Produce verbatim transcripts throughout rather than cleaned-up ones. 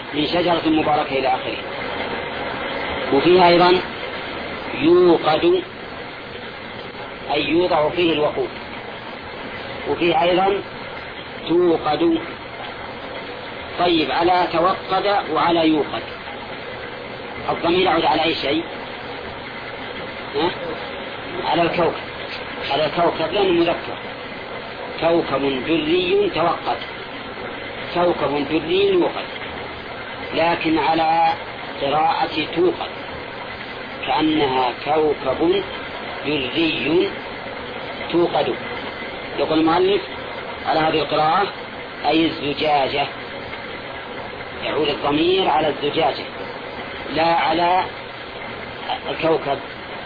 من شجرة مباركة إلى آخره. وفيها أيضا يوقد أي يوضع فيه الوقود. وفيه أيضا توقد. طيب على توقد وعلى يوقد الضمير يعود على أي شيء؟ ها؟ على الكوكب، على الكوكب لأنه مذكر. كوكب دري توقد، كوكب دري يوقد. لكن على قراءة توقد كأنها كوكب دري توقد. يقول المؤلف على هذه القراءة أي الزجاجة، يعود الضمير على الزجاجة لا على الكوكب.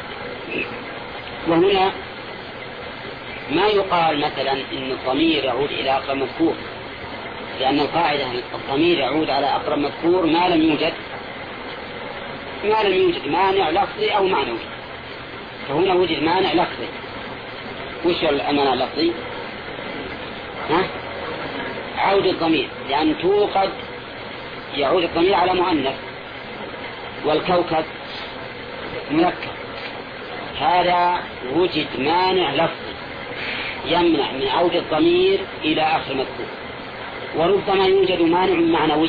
وهنا ما يقال مثلا إن الضمير يعود إلى أقرب مذكور، لأن القاعدة الضمير يعود على أقرب مذكور ما لم يوجد ما لم يوجد مانع لفظي أو معنوي. فهنا وجد مانع لفظي. وش المانع اللفظي؟ ها؟ عود الضمير، لأن توقد يعود الضمير على مؤنث والكوكب منكر. هذا وجد مانع لفظي يمنع من عود الضمير إلى آخر مذكور. وربما يوجد مانع معنوي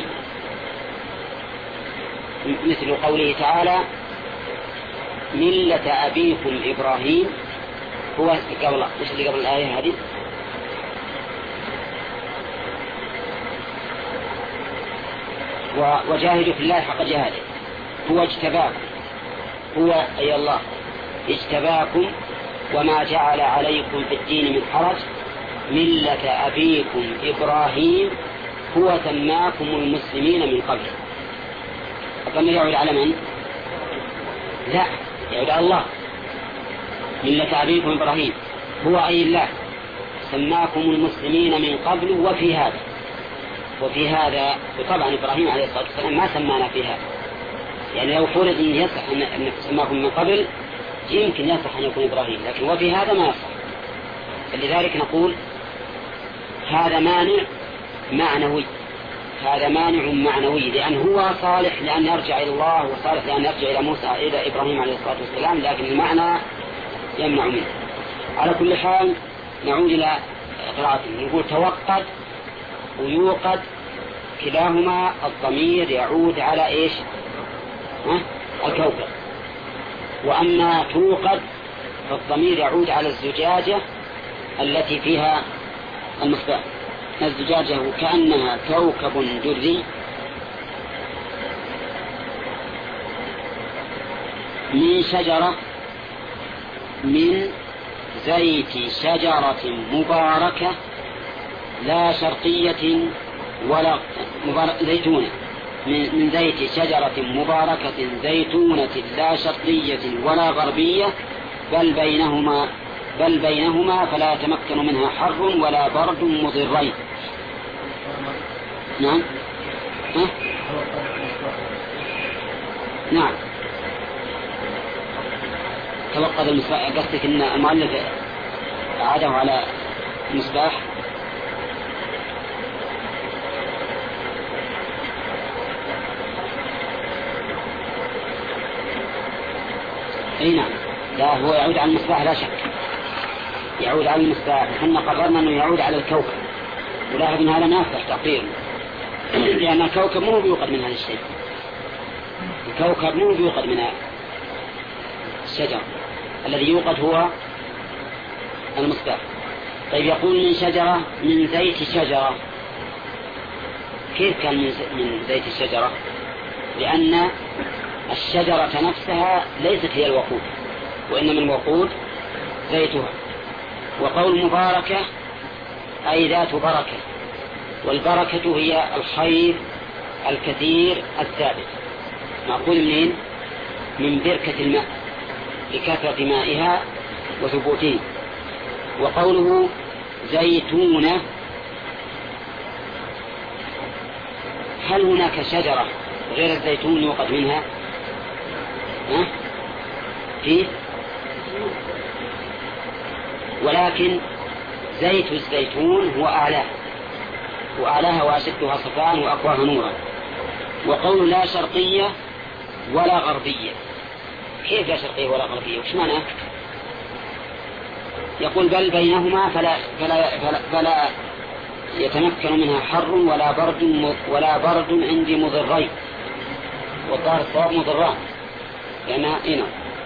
مثل قوله تعالى ملة أبيكم إبراهيم. هو قبل إيش اللي قبل الآية هذه؟ وجاهدوا في الله حق جهاده. هو اجتباكم، هو أي الله اجتباكم وما جعل عليكم في الدين من حرج ملة أبيكم إبراهيم هو سماكم المسلمين من قبل. الضمير يعود على من؟ لا، يعود على الله. ملة أبيكم إبراهيم هو أي الله سماكم المسلمين من قبل وفي هذا وفي هذا. وطبعا إبراهيم عليه الصلاة والسلام ما سمانا في هذا، يعني لو فرض أن يصح أن سماكم من قبل يمكن يصح أن يكون إبراهيم، لكن وفي هذا ما يصح. لذلك نقول هذا مانع معنوي، هذا مانع معنوي، لأن هو صالح لأن يرجع إلى الله وصالح لأن يرجع إلى موسى إلى إبراهيم عليه الصلاة والسلام، لكن المعنى يمنع منه. على كل حال نعود إلى قراءته. نقول توقد ويوقد كلاهما الضمير يعود على إيش؟ ها؟ الكوكب. وأما توقد فالضمير يعود على الزجاجة التي فيها المصباح. الزجاجة كأنها كوكب دري من شجرة من زيت شجرة مباركة لا شرقية ولا مبارك زيتونة من زيت شجرة مباركة زيتونة لا شرقية ولا غربية بل بينهما بل بينهما فلا يتمكن منها حر ولا برد مضرين. نعم ها؟ نعم توقد المصباح. قصدك ان المؤلف أعاده على المصباح؟ اي نعم، لا هو يعود على المصباح لا شك، يعود على المصباح. احنا قررنا انه يعود على الكوكب، ولاحظ ان هذا نافع تقدير لان الكوكب مو بيوقد من هذا الشيء، الكوكب مو بيوقد من الشجر، الذي يوقد هو المصباح. طيب يقول من شجرة من زيت شجرة، كيف كان من زيت الشجرة؟ لأن الشجرة نفسها ليست هي الوقود، وإنما الوقود زيتها. وقول مباركة أي ذات بركة، والبركة هي الخير الكثير الثابت، مأخوذ منين؟ من بركة الماء لكثرة مائها وثبوته. وقوله زيتونة، هل هناك شجرة غير الزيتون يوقد منها؟ ها؟ فيه، ولكن زيت الزيتون هو أعلاه وأعلاها وأشدها صفاء وأقواها نورا، وقول لا شرقية ولا غربية. كيف لا شرقية ولا غربية؟ وش معناه؟ يقول بل بينهما فلا, فلا, فلا, فلا يتمكن منها حر ولا برد ولا برد عندي مضرين، والظاهر الصواب مضران لأنها إنا.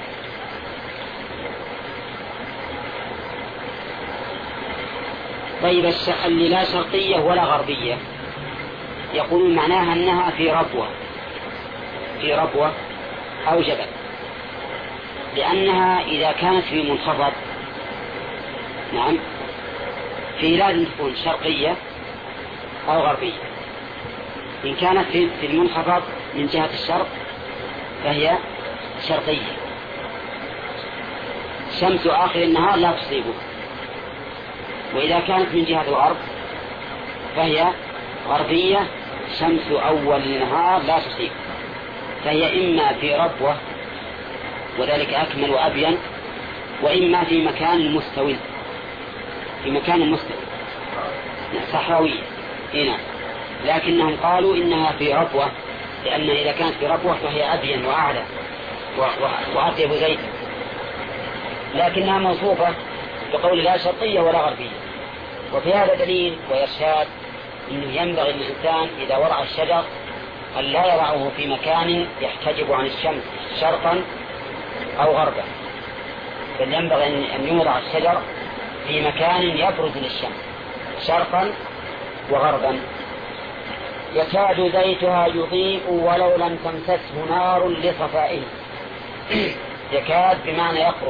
طيب اللي لا شرقية ولا غربية يقولون معناها أنها في ربوة في ربوة أو جبل، لأنها إذا كانت في منخفض نعم في لازم تكون شرقية أو غربية. إن كانت في المنخفض من جهة الشرق فهي شرقية، شمس آخر النهار لا تصيبه. وإذا كانت من جهة الغرب فهي غربية، شمس أول النهار لا تصيبه. فهي إما في ربوة وذلك أكمل وأبين، وإما في مكان مستوي في مكان مستوي صحراوية هنا. لكنهم قالوا إنها في ربوة، لأن إذا كانت في ربوة فهي أبين وأعلى وأطيب زيتا، لكنها موصوفة بقول لا شرقية ولا غربية. وفي هذا دليل وإرشاد أنه ينبغي للإنسان إذا ورع الشجر أن لا يرعه في مكان يحتجب عن الشمس شرقا أو غربا، بل ينبغي أن يوضع الشجر في مكان يبرز للشمس شرقا وغربا. يكاد زيتها يضيء ولو لم تمسسه نار لصفائه. يكاد بمعنى يقرب،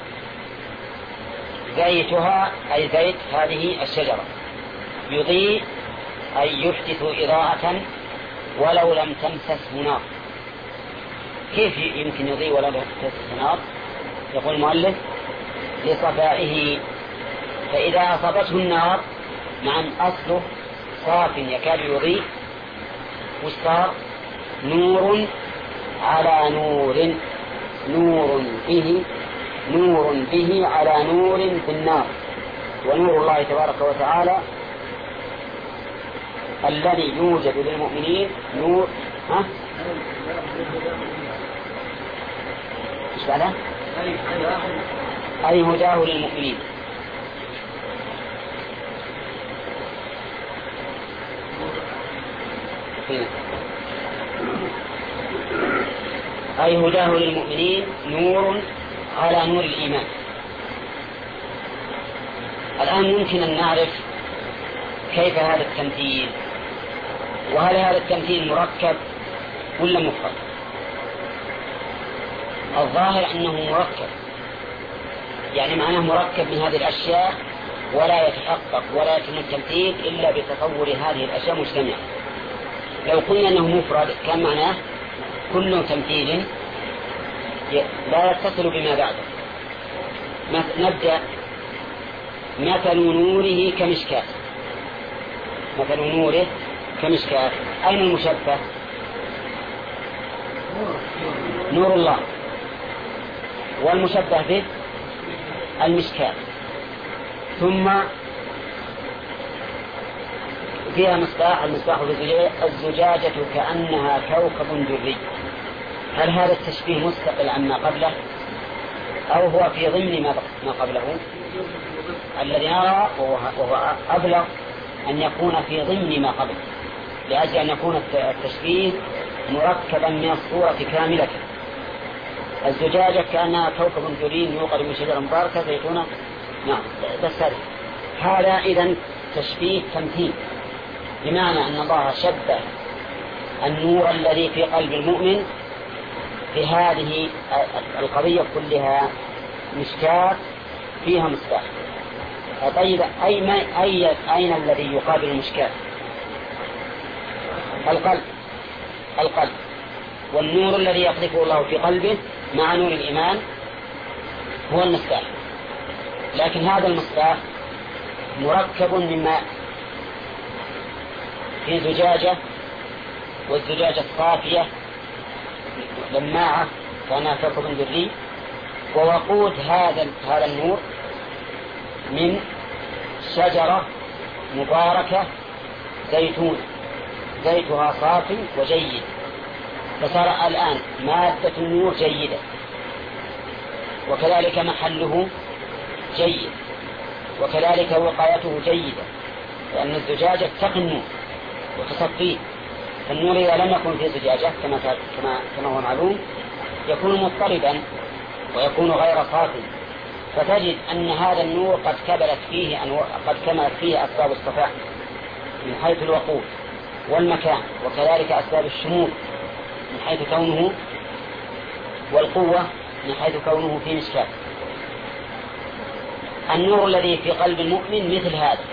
زيتها أي زيت هذه الشجرة، يضيء أي يحدث إضاءة ولو لم تمسسه نار. كيف يمكن يضيء ولو لم تمسسه نار؟ يقول المؤلف لصفائه، فإذا أصابته النار نعم أصله صاف يكاد يضيء، وصار نور على نور، نور به نور به على نور في النار. ونور الله تبارك وتعالى الذي يوجد للمؤمنين نور ها ايش بعده؟ أي هداه للمؤمنين. أي هداه للمؤمنين نور على نور الإيمان. الآن ممكن أن نعرف كيف هذا التمثيل، وهل هذا التمثيل مركب ولا مفرد؟ الظاهر أنه مركب، يعني معناه مركب من هذه الأشياء، ولا يتحقق ولا يتم التمثيل إلا بتطور هذه الأشياء مجتمعة. لو قلنا أنه مفرد كان معناه كل تمثيل لا يتصل بما بعده. نبدأ مثل نوره كمشكاة، مثل نوره كمشكاة. أين المشبه؟ نور الله، والمشبه به المشكاة. ثم فيها مصباح، المصباح الزجاجة كأنها كوكب دري. هل هذا التشبيه مستقل عما قبله أو هو في ضمن ما قبله؟ الذي نرى وهو أبلغ أن يكون في ضمن ما قبله، لأجل أن يكون التشبيه مركبا من الصورة كاملة. الزجاجة كأنها كوكب دري يوقد من شجرة مباركة زيتونة. نعم بس هذا هذا إذن تشبيه تمثيل، بمعنى أن الله شبه النور الذي في قلب المؤمن في هذه القضية كلها مشكاة فيها مصباح. طيب أي ما أي أين الذي يقابل المشكاة؟ القلب، القلب. والنور الذي يقذفه الله في قلبه مع نور الإيمان هو المصباح. لكن هذا المصباح مركب من ماء في زجاجة، والزجاجة الصافية لماعة كانها كوكب دري. ووقود هذا هذا النور من شجرة مباركة زيتون، زيتها صاف وجيد، فصار الآن مادة النور جيدة، وكذلك محله جيد، وكذلك وقايته جيدة، لأن الزجاجة تقي النور وتصفيه. فالنور إذا لم يكن في زجاجة كما كما كما هو معلوم يكون مضطربا ويكون غير صافي، فتجد أن هذا النور قد كملت فيه أنواع قد كملت فيه أسباب الصفاء من حيث الوقود والمكان، وكذلك أسباب الشمول من حيث كونه، والقوة من حيث كونه في مشكاة. النور الذي في قلب المؤمن مثل هذا،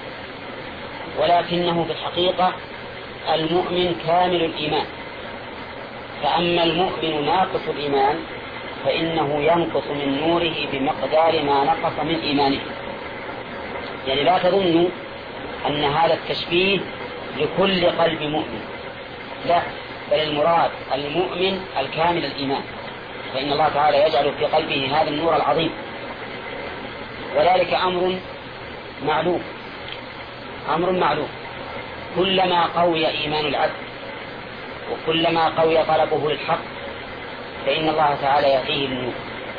ولكنه في الحقيقة المؤمن كامل الإيمان. فأما المؤمن ناقص الإيمان فإنه ينقص من نوره بمقدار ما نقص من إيمانه. يعني لا تظنوا أن هذا التشبيه لكل قلب مؤمن، لا، بل المراد المؤمن الكامل الإيمان، فإن الله تعالى يجعل في قلبه هذا النور العظيم، وذلك أمر معلوم أمر معلوم كلما قوي إيمان العبد وكلما قوي طلبه للحق فإن الله تعالى يهديه للنور،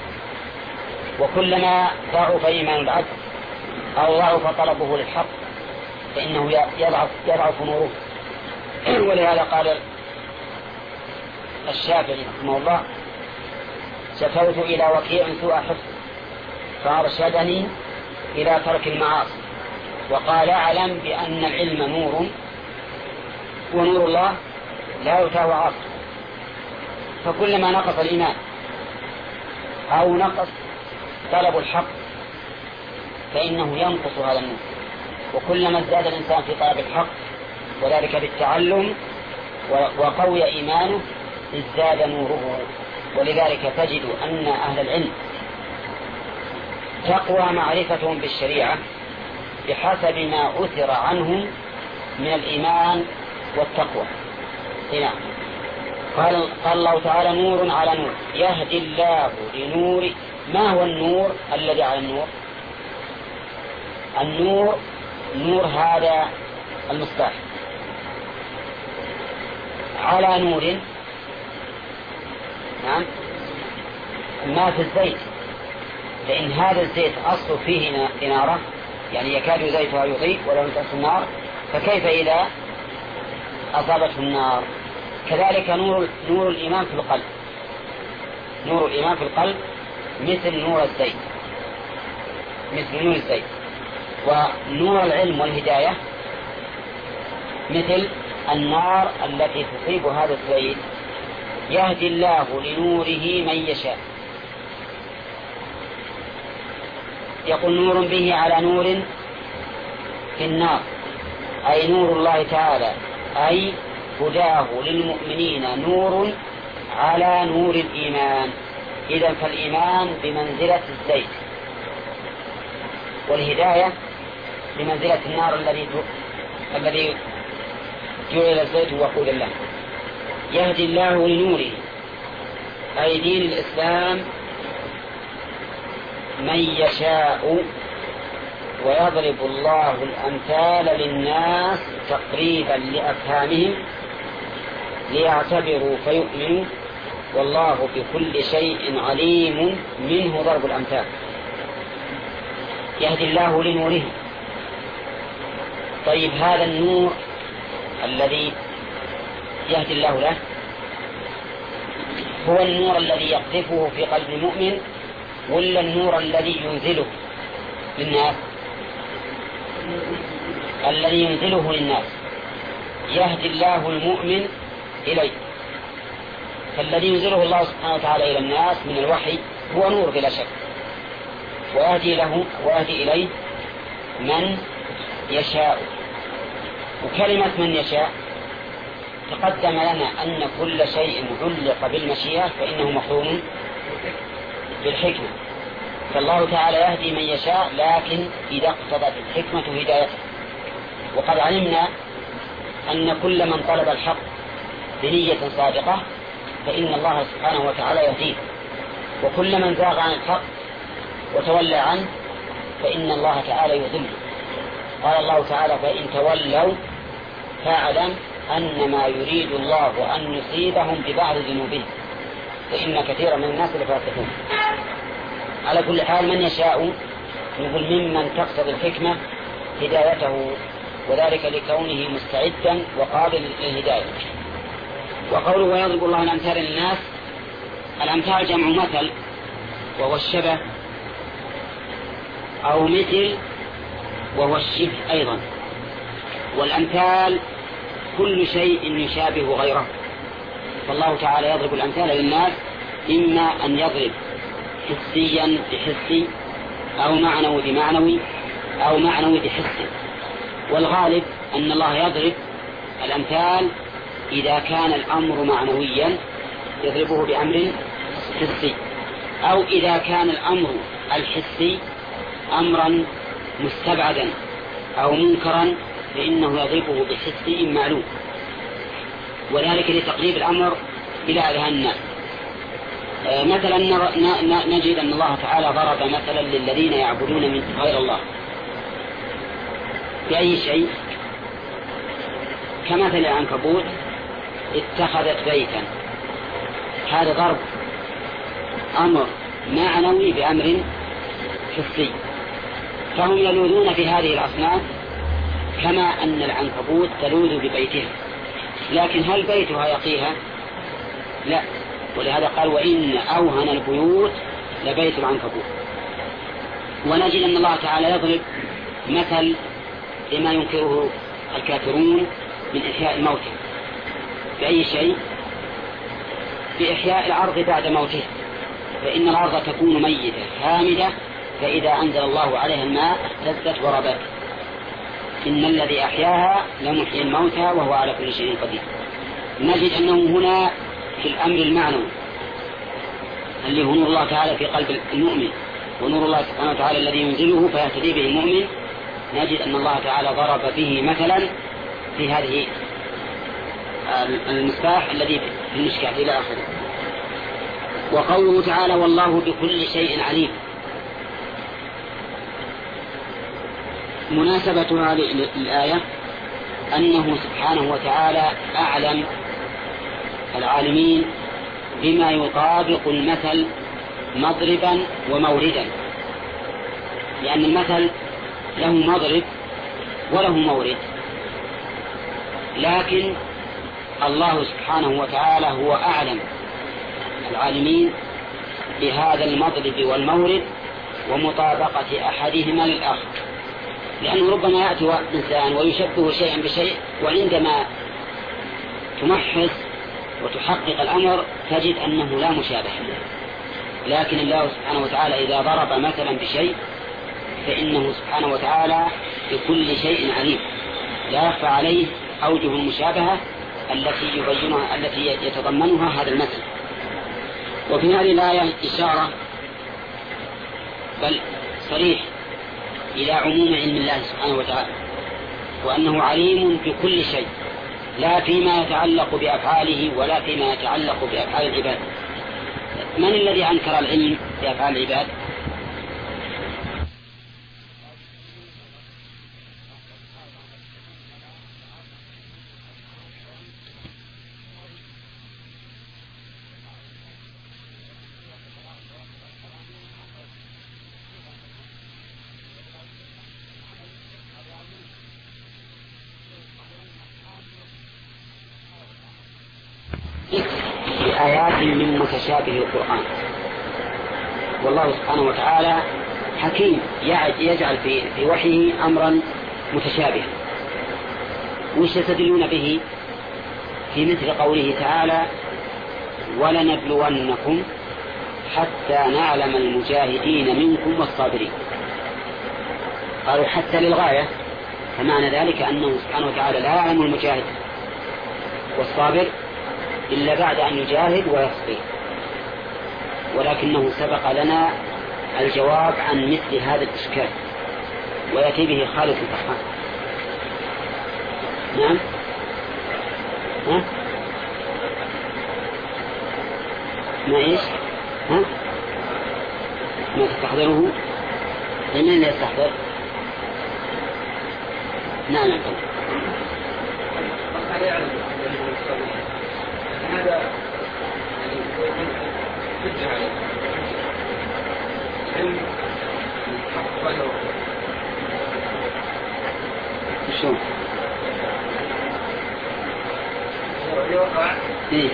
وكلما ضعف إيمان العبد أو ضعف طلبه للحق فإنه يضعف, يضعف نوره. ولهذا قال الشافعي رحمه الله: شكوت إلى وكيع سوء حفظ فأرشدني إلى ترك المعاصي، وقال: أعلم بأن العلم نور ونور الله لا يتاه عاصي. فكلما نقص الإيمان أو نقص طلب الحق فإنه ينقص هذا النور، وكلما ازداد الإنسان في طلب الحق وذلك بالتعلم وقوي إيمانه ازداد نوره. ولذلك تجد أن أهل العلم تقوى معرفتهم بالشريعة بحسب ما أثر عنهم من الإيمان والتقوى. هنا قال, قال الله تعالى: نور على نور يهدي الله لنور. ما هو النور الذي على النور؟ النور نور هذا المصباح على نور، نعم، ما في الزيت، لأن هذا الزيت أصل فيه إنارة، يعني يكاد زيتها يضيء ولو لم تمسه النار، فكيف إذا أصابته النار؟ كذلك نور نور الإيمان في القلب، نور الإيمان في القلب مثل نور الزيت، مثل نور الزيت. ونور العلم والهداية مثل النار التي تصيب هذا الزيت. يهدي الله لنوره من يشاء. يقول: نور به على نور في النار، أي نور الله تعالى، أي هداه للمؤمنين نور على نور الإيمان. إذن فالإيمان بمنزلة الزيت، والهداية بمنزلة النار الذي الذي جعل الزيت وقود الله. يهدي الله لنوره أي دين الإسلام من يشاء، ويضرب الله الأمثال للناس تقريبا لأفهامهم ليعتبروا فيؤمنوا، والله بكل شيء عليم، منه ضرب الأمثال. يهدي الله لنوره. طيب هذا النور الذي يهدي الله له هو النور الذي يقذفه في قلب المؤمن ولا النور الذي ينزله للناس؟ الذي ينزله للناس. يهدي الله المؤمن إليه، فالذي ينزله الله سبحانه وتعالى إلى الناس من الوحي هو نور بلا شك، ويهدي له ويهدي إليه من يشاء. وكلمة من يشاء تقدم لنا أن كل شيء علق بالمشيئة فإنه مقرون بالحكمة، فالله تعالى يهدي من يشاء لكن إذا اقتضت الحكمة هدايته. وقد علمنا أن كل من طلب الحق بنية صادقة فإن الله سبحانه وتعالى يهديه، وكل من زاغ عن الحق وتولى عنه فإن الله تعالى يضله. قال الله تعالى: فإن تولوا فاعلم أن ما يريد الله أن يصيبهم ببعض ذنوبهم، فإن كثيرا من الناس لفاسقون. على كل حال من يشاء يقول ممن تقتضي الحكمة هدايته، وذلك لكونه مستعدا وقابل للهداية. وقوله ويضرب الله الأمثال للناس، الأمثال جمع مثل وهو الشبه، أو مثل وهو الشبه أيضا. والأمثال كل شيء يشابه غيره، فالله تعالى يضرب الأمثال للناس إما أن يضرب حسيا بحسي، أو معنوي بمعنوي، أو معنوي بحسي. والغالب أن الله يضرب الأمثال إذا كان الأمر معنويا يضربه بأمر حسي، أو إذا كان الأمر الحسي أمرا مستبعدا أو منكرا فإنه يضربه بحسي معلوم، وذلك لتقريب الأمر إلى أذهان الناس. مثلا نجد أن الله تعالى ضرب مثلا للذين يعبدون من غير الله بأي شيء؟ كمثل العنكبوت اتخذت بيتا، هذا ضرب أمر معنوي بأمر حسي، فهم يلوذون في هذه الأصنام كما أن العنكبوت تلوذ ببيتها، لكن هل بيتها يقيها؟ لا. ولهذا قال وإن أوهن البيوت لبيت العنكبوت. ونجد أن الله تعالى يضرب مثل لما ينكره الكافرون من إحياء الموتى بأي شيء؟ بإحياء الأرض بعد موتها، فإن الأرض تكون ميتة هامدة، فإذا أنزل الله عليها الماء اهتزت وربت. إن الذي أحياها لمحيي الموتى وهو على كل شيء قدير. نجد أنه هنا في الأمر المعنوي اللي هو نور الله تعالى في قلب المؤمن، ونور الله سبحانه وتعالى الذي ينزله فيهتدي به المؤمن، نجد أن الله تعالى ضرب به مثلا في هذه المصباح الذي في المشكاة إلى آخره. وقوله تعالى والله بكل شيء عليم، مناسبتها للآية أنه سبحانه وتعالى أعلم العالمين بما يطابق المثل مضربا وموردا، لأن المثل له مضرب وله مورد، لكن الله سبحانه وتعالى هو أعلم العالمين بهذا المضرب والمورد ومطابقة أحدهما للآخر، لأنه ربما يأتي إنسان ويشبه شيئا بشيء، وعندما تمحص وتحقق الأمر تجد أنه لا مشابه، لكن الله سبحانه وتعالى إذا ضرب مثلا بشيء فإنه سبحانه وتعالى بكل شيء عليم، لا يخفى عليه أوجه المشابهة التي يبينها التي يتضمنها هذا المثل. وفي هذه الآية إشارة بل صريح إلى عموم علم الله سبحانه وتعالى، وأنه عليم بكل شيء، لا فيما يتعلق بأفعاله ولا فيما يتعلق بأفعال العباد. من الذي أنكر العلم بأفعال العباد؟ بآيات من متشابه القرآن. والله سبحانه وتعالى حكيم يجعل في في وحيه أمرا متشابها. وش يستدلون به؟ في مثل قوله تعالى ولنبلونكم حتى نعلم المجاهدين منكم والصابرين. قالوا حتى للغاية، فمعنى ذلك أنه سبحانه وتعالى لا يعلم المجاهد والصابر إلا بعد أن يجاهد ويصبر، ولكنه سبق لنا الجواب عن مثل هذا الإشكال ويأتي به خالد الفحام. نعم. ها؟ ما إيش؟ ها؟ ما تستحضره؟ لمن اللي يستحضر؟ نعم. ويوقع إيه؟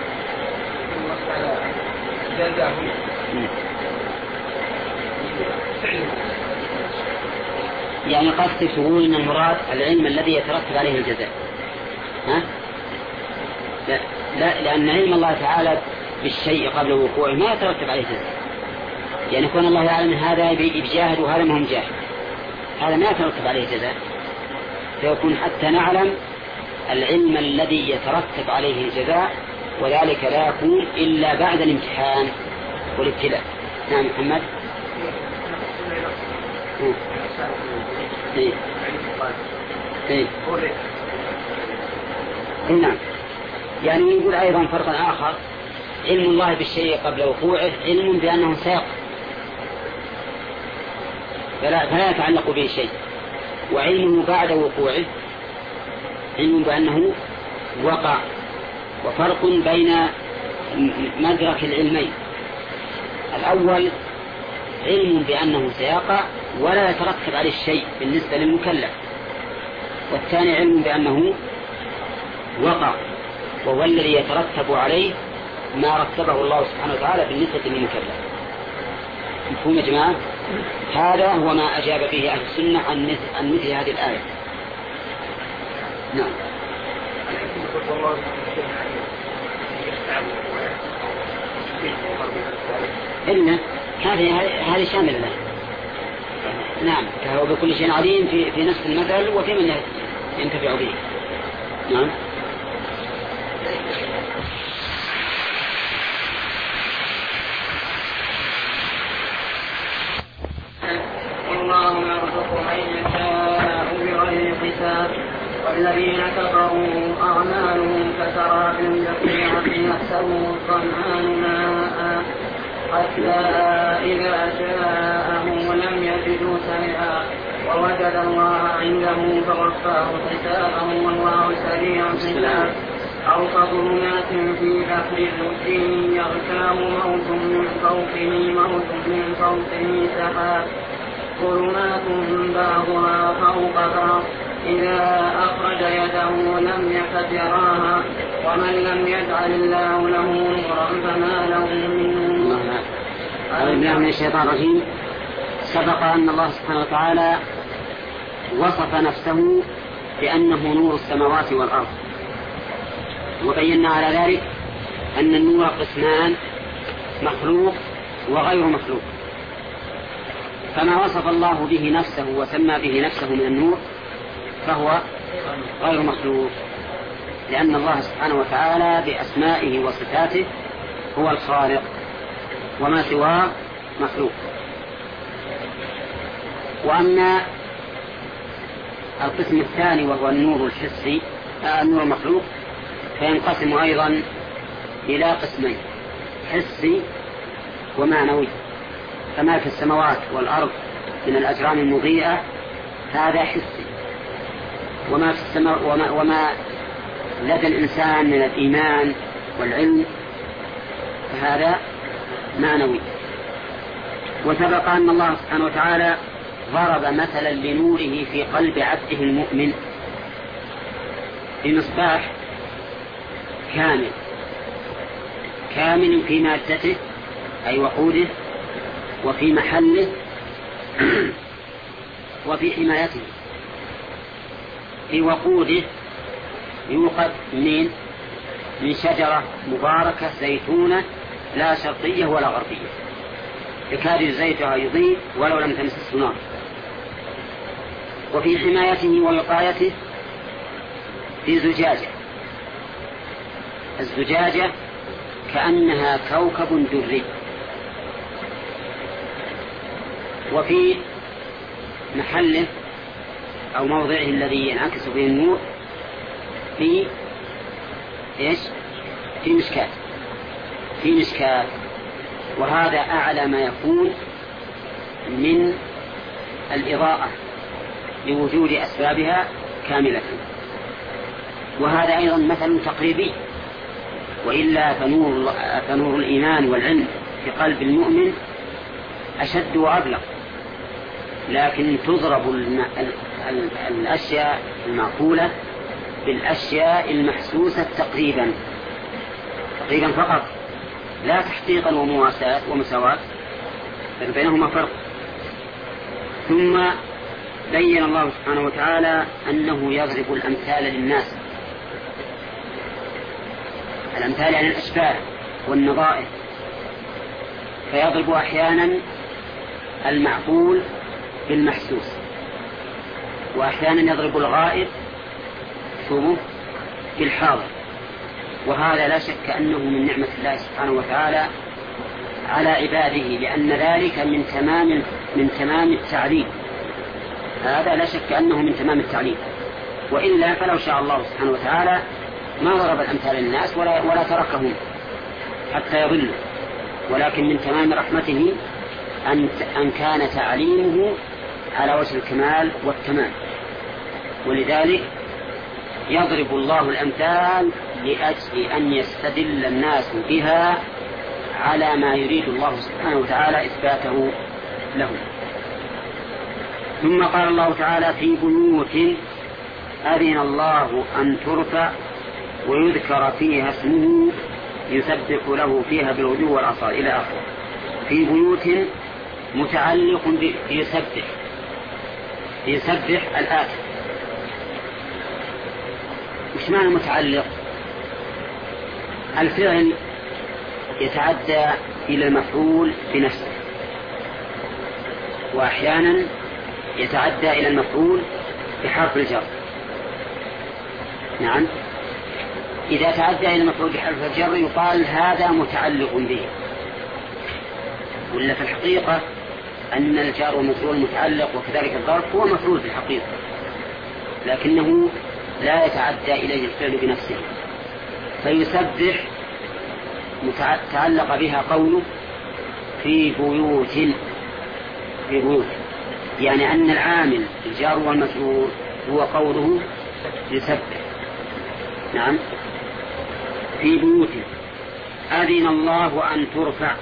يعني قصد تقول أن المراد العلم الذي يترتب عليه الجزاء. ها؟ لا, لا لأن علم الله تعالى بالشيء قبل وقوعه ما يترتب عليه جزاء. يعني كون الله يعلم هذا بجاهد وهذا ما هم جاهد، هذا ما يترتب عليه جزاء. فيكون حتى نعلم العلم الذي يترتب عليه الجزاء، وذلك لا يكون إلا بعد الامتحان والابتلاء. نعم محمد. إيه. إيه. نعم. يعني يقول أيضا فرقا آخر، علم الله بالشيء قبل وقوعه علم بأنه سيقع فلا, فلا يتعلق به شيء، وعلمه بعد وقوعه علم بأنه وقع. وفرق بين مدرك العلمين، الأول علم بأنه سيقع ولا يترتب عليه الشيء بالنسبة للمكلف، والثاني علم بأنه وقع وهو الذي يترتب عليه ما رتبه الله سبحانه وتعالى بالنسبة للمكلف. مفهوم يا جماعة؟ هذا هو ما أجاب به أهل السنة عن مثل هذه الآية. نعم. إن هذه هذه شاملة له. نعم، فهو بكل شيء عليم في في نفس المثل وفي من ينتفع به. نعم. الله يرزق من يشاء بغير حساب. والذين كفروا أعمالهم كسراب بقيعة يحسبه الظمآن ماء حتى إذا جاءه لم يجدوا شيئا ووجد الله عنده فوفاه حسابه والله سريع الحساب. أو كظلمات في بحر لجي يغشاه موج من فوقه موج من فوقه سحاب ظلمات بعضها فوق بعض إذا أخرج يده لم يكد يراها ومن لم يجعل الله له نورا فما له من نور. أعوذ بالله من الشيطان الرجيم. سبق أن الله سبحانه وتعالى وصف نفسه بأنه نور السماوات والأرض، وبينا على ذلك أن النور قسمان، مخلوق وغير مخلوق. فما وصف الله به نفسه وسمى به نفسه من النور فهو غير مخلوق، لأن الله سبحانه وتعالى بأسمائه وصفاته هو الخالق، وما سواه مخلوق. وأما القسم الثاني وهو النور الحسي، النور المخلوق، فينقسم أيضا إلى قسمين، حسي ومعنوي. فما في السماوات والأرض من الأجرام المضيئة هذا حسي، وما في السماء وما, وما لدى الإنسان من الإيمان والعلم فهذا معنوي. وسبق أن الله سبحانه وتعالى ضرب مثلا لنوره في قلب عبده المؤمن بمصباح كامل كامل في مادته أي وقوده وفي محله وفي حمايته. في وقوده يوقد من من شجرة مباركة زيتونة لا شرقية ولا غربية، يكاد زيتها يضيء ولو لم تمسسه نار. وفي حمايته ووقايته في زجاجة، الزجاجة كأنها كوكب دري. وفي محله أو موضعه الذي ينعكس به النور في إيش؟ في مشكاة في مشكاة وهذا أعلى ما يكون من الإضاءة لوجود أسبابها كاملة. وهذا أيضا مثل تقريبي، وإلا فنور, فنور الإيمان والعلم في قلب المؤمن أشد وأبلغ، لكن تضرب الأشياء المعقولة بالأشياء المحسوسة تقريبا تقريبا فقط، لا تحقيقا ومواساة ومساواة، بينهما فرق. ثم بين الله سبحانه وتعالى أنه يضرب الأمثال للناس، الأمثال يعني الأشباه والنظائر، فيضرب أحيانا المعقول بالمحسوس، وأحيانا يضرب الغائب شبه بالحاضر، وهذا لا شك أنه من نعمة الله سبحانه وتعالى على عباده، لأن ذلك من تمام من تمام التعليم، هذا لا شك أنه من تمام التعليم، وإلا فلو شاء الله سبحانه وتعالى ما ضرب الأمثال للناس ولا, ولا تركهم حتى يضلوا، ولكن من تمام رحمته أن, أن كان تعليمه على وجه الكمال والتمام، ولذلك يضرب الله الأمثال لأجل أن يستدل الناس بها على ما يريد الله سبحانه وتعالى إثباته لهم. ثم قال الله تعالى في بيوت أذن الله أن ترفع ويذكر فيها اسمه يسبح له فيها بالغدو والآصال إلى آخره. في بيوت متعلق بيسبح، يسبح الآتي. وش معنى متعلق؟ الفعل يتعدى إلى المفعول بنفسه، وأحيانا يتعدى إلى المفعول بحرف الجر. نعم، إذا تعدى إلى المفعول بحرف الجر يقال هذا متعلق به، ولا في الحقيقة أن الجار والمفعول متعلق وكذلك الظرف هو مفعول في الحقيقة، لكنه لا يتعدى إليه الفعل بنفسه. فيسبح تعلق بها قوله في بيوت، في بيوت، يعني أن العامل الجار والمجرور هو قوله يسبح. نعم، في بيوت أذن الله أن ترفع،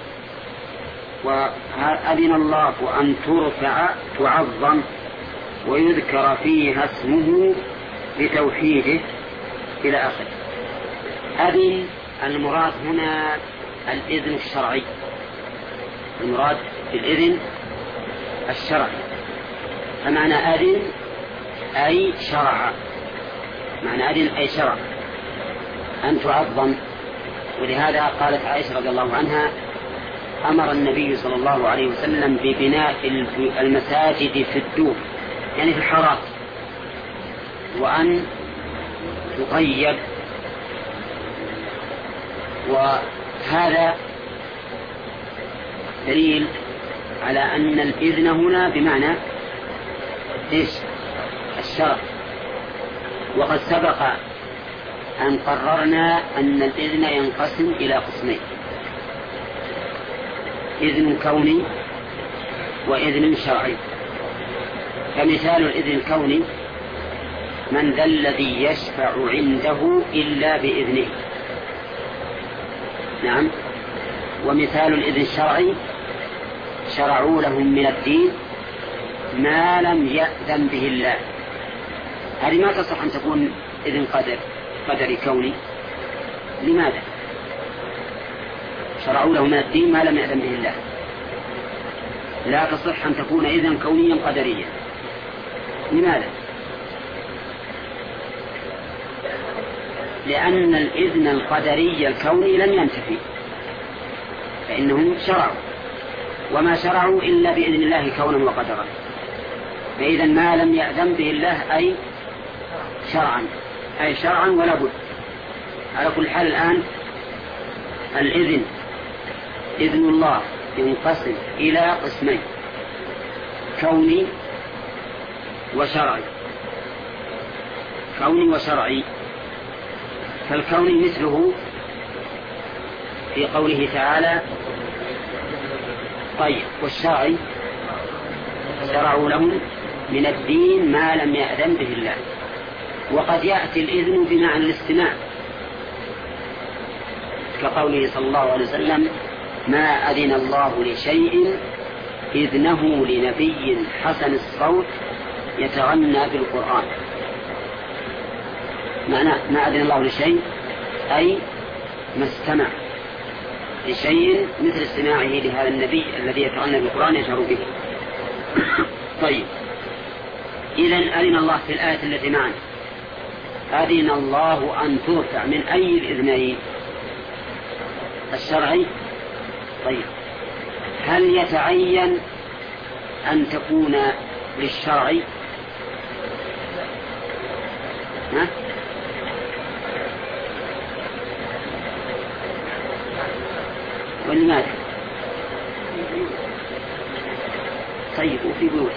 وأذن الله أن ترفع تعظم ويذكر فيها اسمه بتوحيده إلى آخره. أذن المراد هنا الإذن الشرعي، المراد بالإذن الشرعي، فمعنى أذن أي شرع، معنى أذن أي شرع أن تعظم. ولهذا قالت عائشة رضي الله عنها أمر النبي صلى الله عليه وسلم ببناء المساجد في الدور، يعني في الحارات، وأن تطيب. وهذا دليل على أن الإذن هنا بمعنى إيش؟ الشرع. وقد سبق أن قررنا أن الإذن ينقسم إلى قسمين: إذن كوني وإذن شرعي. فمثال الإذن الكوني: من ذا الذي يشفع عنده إلا بإذنه. نعم. ومثال الإذن الشرعي: شرعوا لهم من الدين ما لم يأذن به الله. هذه ما تصح أن تكون إذن قدر قدري كوني. لماذا؟ شرعوا لهم من الدين ما لم يأذن به الله، لا تصح أن تكون إذن كونيا قدريا. لماذا؟ لأن الإذن القدري الكوني لم ينتفي، فإنهم شرعوا، وما شرعوا إلا بإذن الله كونا وقدرا. فإذا ما لم يأذن به الله أي شرعا، أي شرعا ولا بد. على كل حال الآن الإذن إذن الله ينقسم إلى قسمين: كوني وشرعي. كوني وشرعي. فالكوني مثله في قوله تعالى طيب، والشرعي شرعوا لهم من الدين ما لم يأذن به الله. وقد يأتي الإذن بمعنى الاستماع، كقوله صلى الله عليه وسلم: ما أذن الله لشيء إذنه لنبي حسن الصوت يتغنى بالقرآن. معناه ما أذن الله لشيء أي ما استمع لشيء مثل استماعه لهذا النبي الذي يتغنى بالقرآن يجهر به. طيب، إذن أذن الله في الآية التي معنا أذن الله أن ترفع من أي الإذنين؟ الشرعي. طيب، هل يتعين أن تكون للشرعي؟ ها؟ ولماذا؟ طيب، وفي بيوت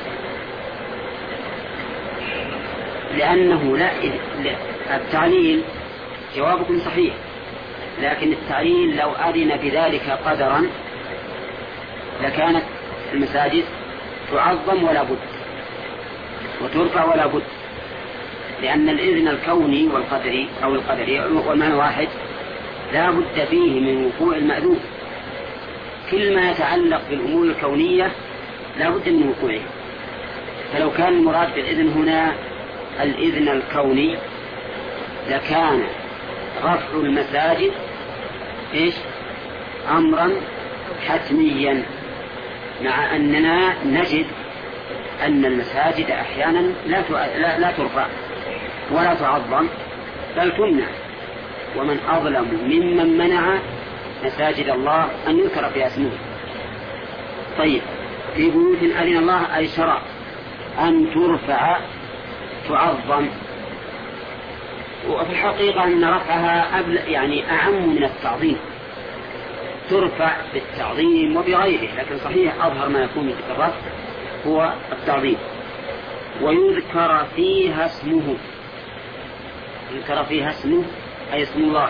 لأنه لا التعليل جوابكم صحيح، لكن التعليل لو أذن بذلك قدرا لكانت المساجد تعظم ولا بد وترفع ولا بد، لأن الإذن الكوني والقدري أو القدري والمعنى واحد لا بد فيه من وقوع المأذون. كل ما يتعلق بالأمور الكونية لا بد من وقوعه. فلو كان المراد بالإذن هنا الإذن الكوني لكان رفع المساجد إيش؟ أمرا حتميا، مع أننا نجد أن المساجد أحيانا لا لا, لا ترفع ولا تعظم بل تمنع، ومن أظلم ممن منع مساجد الله أن يذكر فيها اسمه. طيب، في بيوت أذن الله أي شرع أن ترفع تعظم، وفي الحقيقة أن رفعها أبل يعني أعم من التعظيم، ترفع بالتعظيم وبغيره، لكن صحيح أظهر ما يكون من الرفع هو التعظيم. ويذكر فيها اسمه، يذكر فيها اسمه أي اسم الله،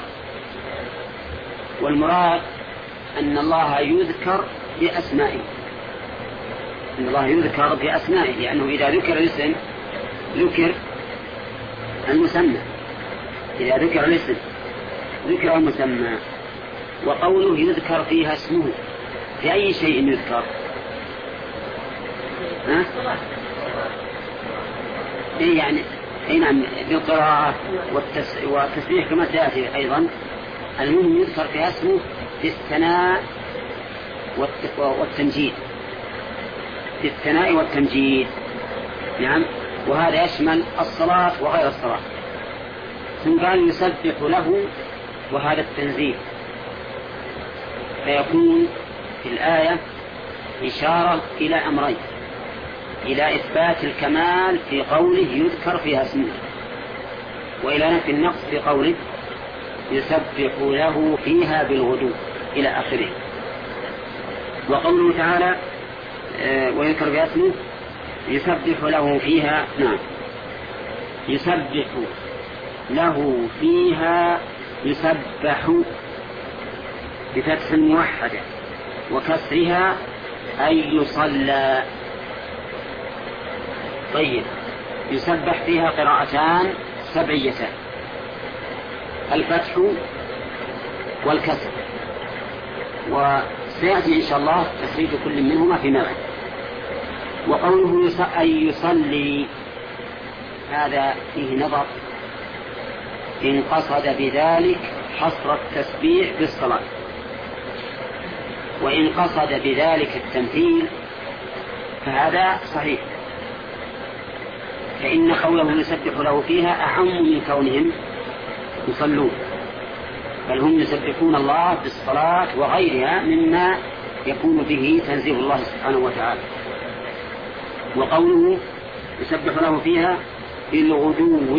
والمراد أن الله يذكر بأسمائه، أن الله يذكر بأسمائه، لأنه إذا ذكر الاسم ذكر المسمى، إذا ذكر الاسم ذكر المسمى. وقوله يذكر فيها اسمه في أي شيء يذكر؟ ها؟ إيه يعني؟ أي نعم، بالقراءة والتسبيح كما سيأتي أيضا. المهم يذكر فيها اسمه في الثناء والتمجيد، في الثناء والتمجيد. نعم، وهذا يشمل الصلاة وغير الصلاة. ثم قال يسبح له، وهذا التنزيه، فيكون في الآية إشارة إلى أمرين: إلى إثبات الكمال في قوله يذكر فيها اسمه، وإلى نفي النقص في قوله يسبح له فيها بالغدو إلى آخره. وقوله تعالى ويذكر فيها اسمه يسبح له فيها، نعم، يسبح له فيها، يسبح بفتح موحدة وكسرها أي يصلى. طيب، يسبح فيها قراءتان سبعيتان، الفتح والكسر، وسيأتي إن شاء الله تخريج كل منهما في موعد. وقوله أي يصلي هذا فيه نظر، إن قصد بذلك حصر التسبيح بالصلاة، وإن قصد بذلك التمثيل فهذا صحيح، فإن قوله يسبح له فيها أعم من كونهم يصلون، بل هم يسبحون الله بالصلاة وغيرها مما يكون به تنزيه الله سبحانه وتعالى. وقوله يسبح له فيها بالغدو،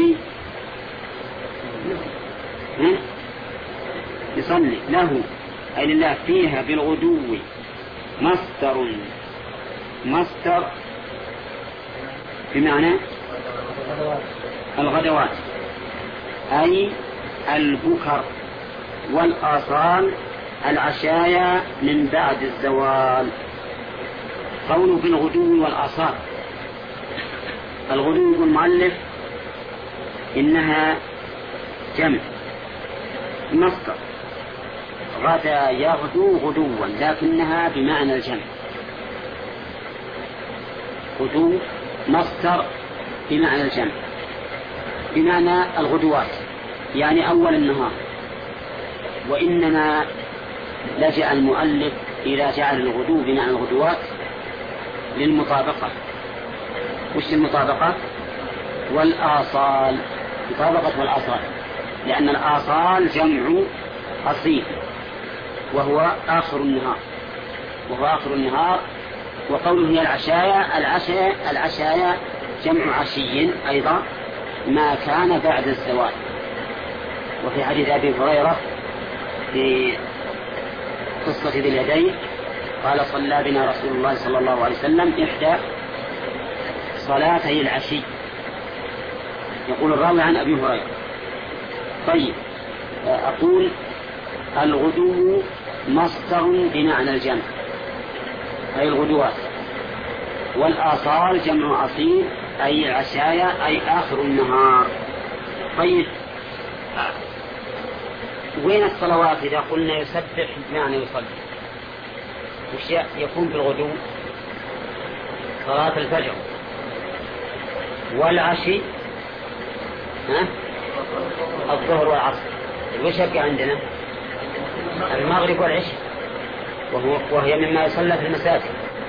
يصلي له أي لله فيها بالغدو، مصدر مصدر بمعنى الغدوات، أي البكر والآصال، العشايا من بعد الزوال. قوله بالغدو والآصال، الغدو المؤلف إنها جمع مصدر، غدا يغدو غدوا، لكنها بمعنى الجمع. غدو مصدر بمعنى الجمع، بمعنى الغدوات، يعني أول النهار. وإنما لجأ المؤلف إلى جعل الغدو بمعنى الغدوات للمطابقة. وش المطابقة؟ والآصال، مطابقة والآصال، لأن الآصال جمع أصيل وهو آخر النهار، وهو آخر النهار. وقوله هي العشايا، العشايا العشايا جمع عشي أيضا ما كان بعد الزوال. وفي حديث أبي هريرة في قصة ذي اليدين قال صلى بنا رسول الله صلى الله عليه وسلم إحدى صلاتي العشي، يقول الراوي عن أبي هريرة. طيب، أقول الغدو مصدر بمعنى الجمع أي الغدوات، والآصال جمع أصيل أي العشايا أي آخر النهار. طيب، وين الصلوات إذا قلنا يسبح بمعنى يصلي؟ وش يكون بالغدو؟ صلاة الفجر والعشي، ها؟ الظهر والعصر. وش يبقى عندنا؟ المغرب والعشاء، وهو وهي مما يصلى في المساجد.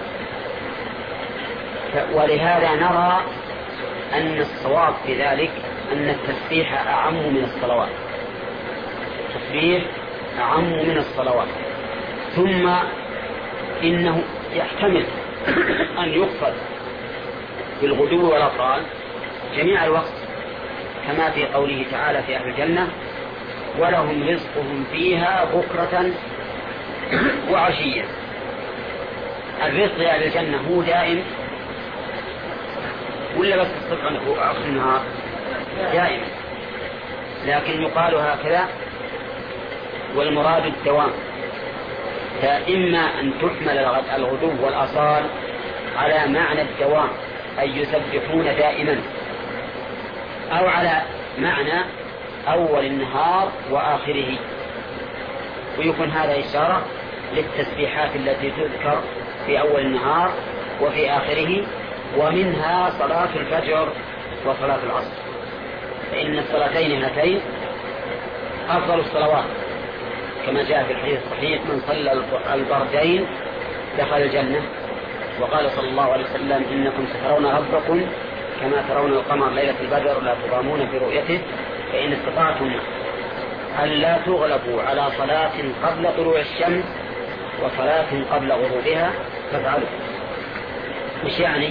ولهذا نرى أن الصواب في ذلك أن التسبيح أعم من الصلوات، التسبيح أعم من الصلوات. ثم إنه يحتمل أن يقصد بالغدو والآصال جميع الوقت، كما في قوله تعالى في أهل الجنة ولهم رزقهم فيها بكرة وعشيا. الرزق يا أهل الجنة هو دائم ولا بس الصبح هو آخر النهار؟ دائم، لكن يقال هكذا والمراد الدوام. فإما أن تحمل الغدو والآصال على معنى الدوام أي يسبحون دائما، أو على معنى أول النهار وآخره، ويكون هذا إشارة للتسبيحات التي تذكر في أول النهار وفي آخره، ومنها صلاة الفجر وصلاة العصر، فإن الصلاتين هاتين أفضل الصلوات، كما جاء في الحديث الصحيح من صلى البردين دخل الجنة. وقال صلى الله عليه وسلم إنكم سترون ربكم كما ترون القمر ليلة البدر لا تضامون في رؤيته، فإن استطعتم أن لا تغلبوا على صلاة قبل طلوع الشمس وصلاة قبل غروبها فافعلوا. مش يعني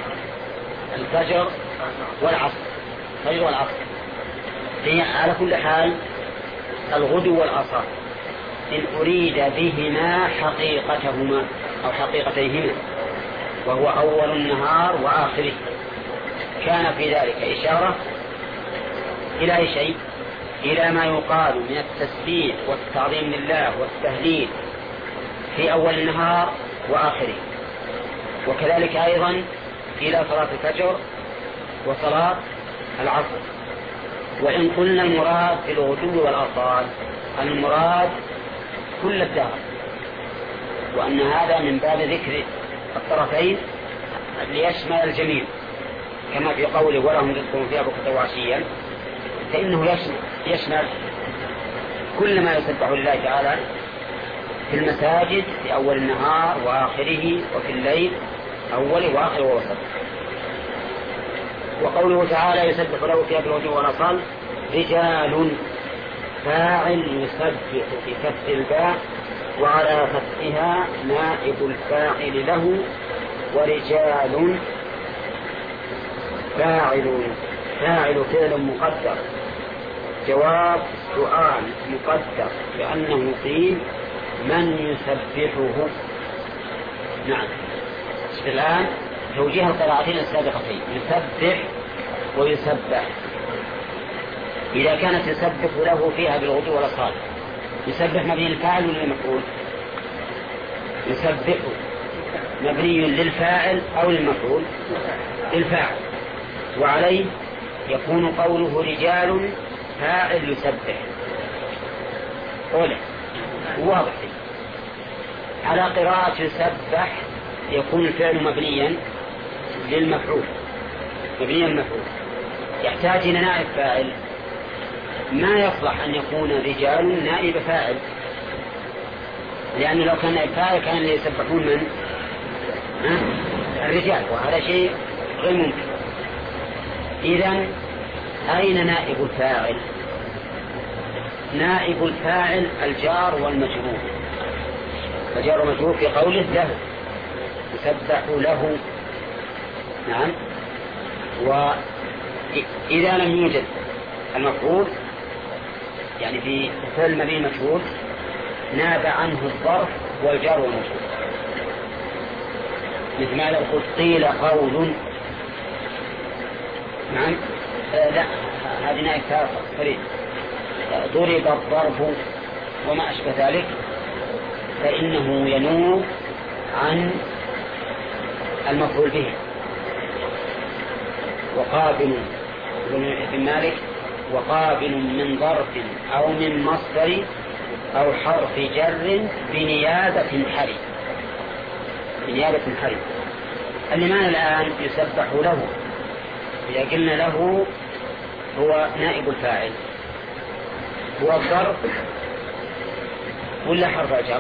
الفجر والعصر، الفجر والعصر هي على كل حال الغدو والآصال إن أريد بهما حقيقتهما أو حقيقتيهما، وهو أول النهار وآخره. كان في ذلك إشارة إلى أي شيء؟ إلى ما يقال من التسبيح والتعظيم لله والتهليل في أول النهار وآخره، وكذلك أيضا إلى صلاة الفجر وصلاة العصر. وإن قلنا المراد بالغدو والآصال المراد كل الدهر، وأن هذا من باب ذكر الطرفين ليشمل الجميع، كما في قوله ولهم رزقهم فيها بكرة وعشيا، فإنه يشمل, يشمل كل ما يسبح لله تعالى في المساجد في أول النهار وآخره، وفي الليل أوله وآخره ووسطه. وقوله تعالى يسبح له فيها بالغدو والآصال رجال، فاعل يسبح بفتح الباء وعلى فتحها نائب الفاعل له، ورجال فاعل فاعل فعل مقدر، جواب سؤال مقدر لأنه قيل من يسبحه. نعم، الآن توجيه القراءتين السابقتين يسبح ويسبح. إذا كانت يسبح له فيها بالغدو والآصال يسبح مبني للفاعل ولا للمفعول؟ يسبح مبني للفاعل أو للمفعول؟ للفاعل، وعليه يكون قوله رجال فاعل يسبح. قوله واضح. على قراءة يسبح يكون الفعل مبنيا للمفعول، مبنيا للمفعول، يحتاج إلى نائب فاعل. ما يصلح أن يكون رجال نائب فاعل، لأنه لو كان نائب فاعل كان اللي يسبحون من الرجال، وهذا شيء غير ممكن. إذن أين نائب الفاعل؟ نائب الفاعل الجار والمجرور، الجار والمجرور في قوله له يسبح له. نعم. وإذا لم يوجد المفعول يعني في فعل مبني مجهول ناب عنه الظرف والجار والمجرور، مثل ما لو قلت قيل قول. نعم. آه لا، هذه نائب فريد. ضرب الضرب وما أشبه ذلك، فإنه ينوب عن المفعول به. وقابل ابن مالك وقابل من ظرف أو من مصدر أو حرف جر بنيابة حري، بنيابة حري. الإمام الآن يسبح له، إذا قلنا له هو نائب الفاعل، هو الظرف ولا حرف جر؟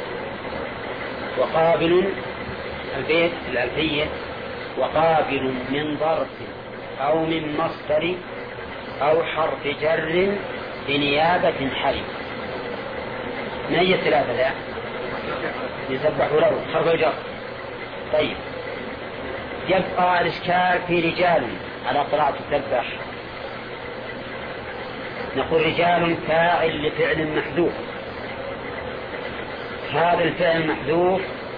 وقابل البيت الألفية وقابل من ظرف أو من مصدر أو حرف جر بنيابة حري. من أي الثلاثة ذا؟ يسبح له حرف جر. طيب، يبقى الإشكال في رجال على قراءة تسبح. نقول رجال فاعل لفعل محذوف، هذا الفعل المحذوف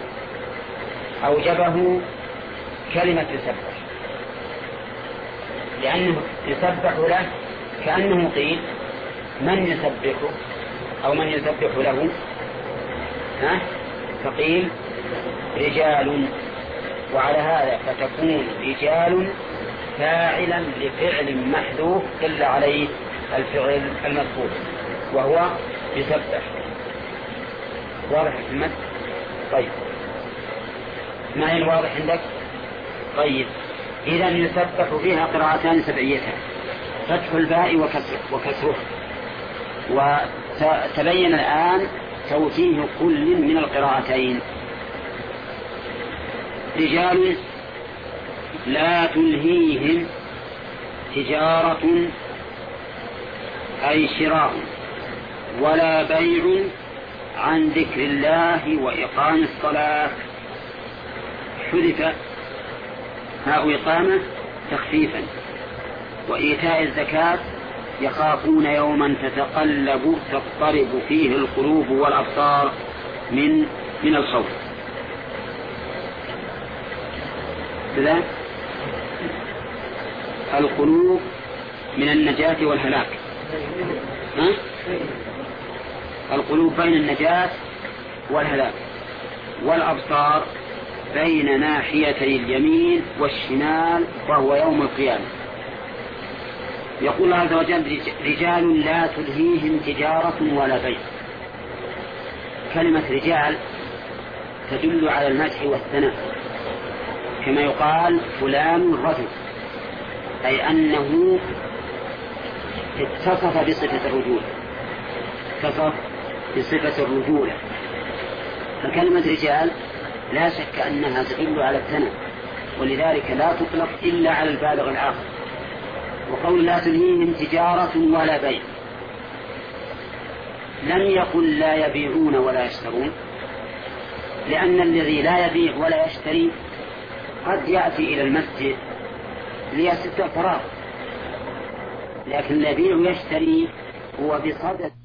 أوجبه كلمة يسبح، لأنه يسبح له كأنه قيل من يسبحه أو من يسبح له، ها؟ فقيل رجال، وعلى هذا فتكون رجال فاعلا لفعل محذوف دل عليه الفعل المذكور وهو يسبح. واضح يا محمد؟ طيب، ما هي الواضح عندك؟ طيب، إذا يسبح فيها قراءتان سبعيتان، فتح الباء وكسره. وتبين الآن توجيه كل من القراءتين. رجال لا تلهيهم تجارة أي شراء ولا بيع عن ذكر الله وإقام الصلاة. حذف هاء إقامة تخفيفا. وإيتاء الزكاة يخافون يوما تتقلب تضطرب فيه القلوب والأبصار من من الخوف. كذا القلوب من النجاة والهلاك. ها؟ القلوب بين النجاة والهلاك، والأبصار بين ناحيتي اليمين والشمال وهو يوم القيامة. يقول الله عز وجل رجال لا تلهيهم تجارة ولا بيع. كلمة رجال تدل على المدح والثناء، كما يقال فلان رجل، أي أنه اتصف بصفة الرجولة، اتصف بصفة الرجولة. فكلمة رجال لا شك أنها تدل على الثناء، ولذلك لا تطلق إلا على البالغ العاقل. وقول لا تلهيهم تجارة ولا بيع، لم يقل لا يبيعون ولا يشترون، لأن الذي لا يبيع ولا يشتري قد يأتي إلى المسجد ليسد الفراغ، لكن الذي يبيع ويشتري هو بصدد